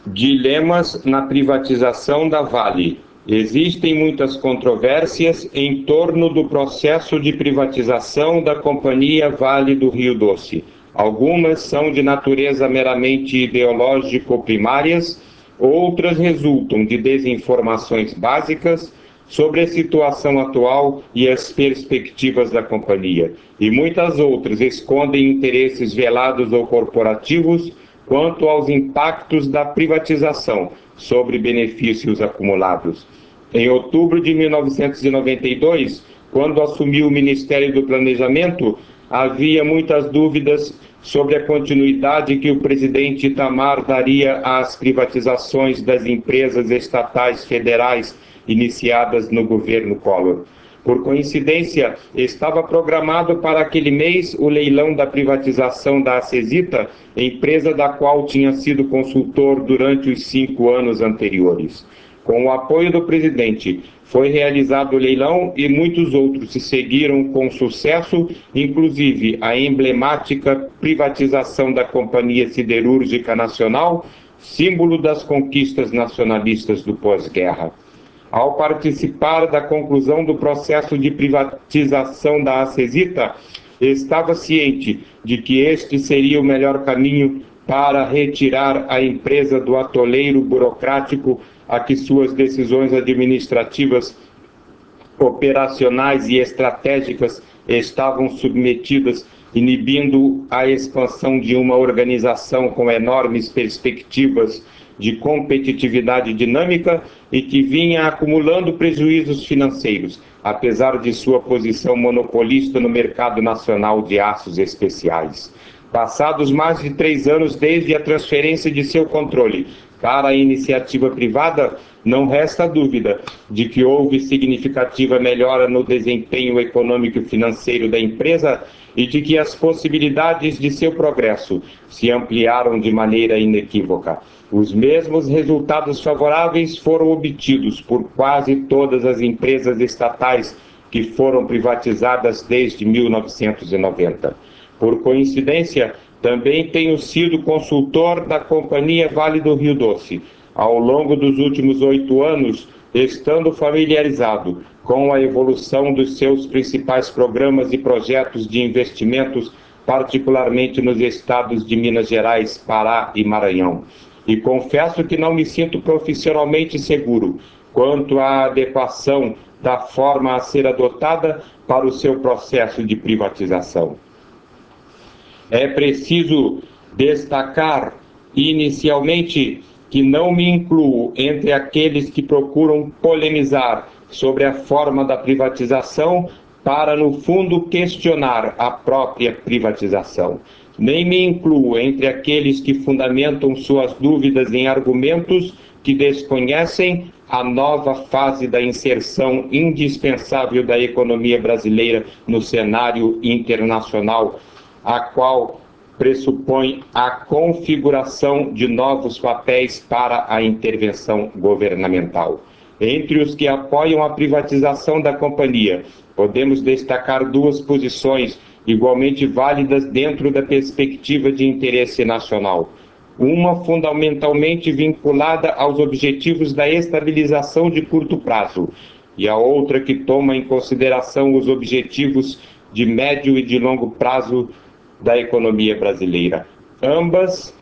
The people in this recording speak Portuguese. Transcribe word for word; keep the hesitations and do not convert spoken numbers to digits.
Dilemas na privatização da Vale. Existem muitas controvérsias em torno do processo de privatização da Companhia Vale do Rio Doce. Algumas são de natureza meramente ideológico-primárias, outras resultam de desinformações básicas sobre a situação atual e as perspectivas da companhia, e muitas outras escondem interesses velados ou corporativos quanto aos impactos da privatização sobre benefícios acumulados. Em outubro de mil novecentos e noventa e dois, quando assumiu o Ministério do Planejamento, havia muitas dúvidas sobre a continuidade que o presidente Itamar daria às privatizações das empresas estatais federais iniciadas no governo Collor. Por coincidência, estava programado para aquele mês o leilão da privatização da Acesita, empresa da qual tinha sido consultor durante os cinco anos anteriores. Com o apoio do presidente, foi realizado o leilão e muitos outros se seguiram com sucesso, inclusive a emblemática privatização da Companhia Siderúrgica Nacional, símbolo das conquistas nacionalistas do pós-guerra. Ao participar da conclusão do processo de privatização da Acesita, estava ciente de que este seria o melhor caminho para retirar a empresa do atoleiro burocrático a que suas decisões administrativas, operacionais e estratégicas estavam submetidas, inibindo a expansão de uma organização com enormes perspectivas de competitividade dinâmica e que vinha acumulando prejuízos financeiros, apesar de sua posição monopolista no mercado nacional de aços especiais. Passados mais de três anos desde a transferência de seu controle para a iniciativa privada, não resta dúvida de que houve significativa melhora no desempenho econômico e financeiro da empresa e de que as possibilidades de seu progresso se ampliaram de maneira inequívoca. Os mesmos resultados favoráveis foram obtidos por quase todas as empresas estatais que foram privatizadas desde mil novecentos e noventa. Por coincidência, também tenho sido consultor da Companhia Vale do Rio Doce. Ao longo dos últimos oito anos, estando familiarizado com a evolução dos seus principais programas e projetos de investimentos, particularmente nos estados de Minas Gerais, Pará e Maranhão. E confesso que não me sinto profissionalmente seguro quanto à adequação da forma a ser adotada para o seu processo de privatização. É preciso destacar, inicialmente, que não me incluo entre aqueles que procuram polemizar sobre a forma da privatização para, no fundo, questionar a própria privatização. Nem me incluo entre aqueles que fundamentam suas dúvidas em argumentos que desconhecem a nova fase da inserção indispensável da economia brasileira no cenário internacional, a qual pressupõe a configuração de novos papéis para a intervenção governamental. Entre os que apoiam a privatização da companhia, podemos destacar duas posições igualmente válidas dentro da perspectiva de interesse nacional. Uma fundamentalmente vinculada aos objetivos da estabilização de curto prazo, e a outra que toma em consideração os objetivos de médio e de longo prazo da economia brasileira. Ambas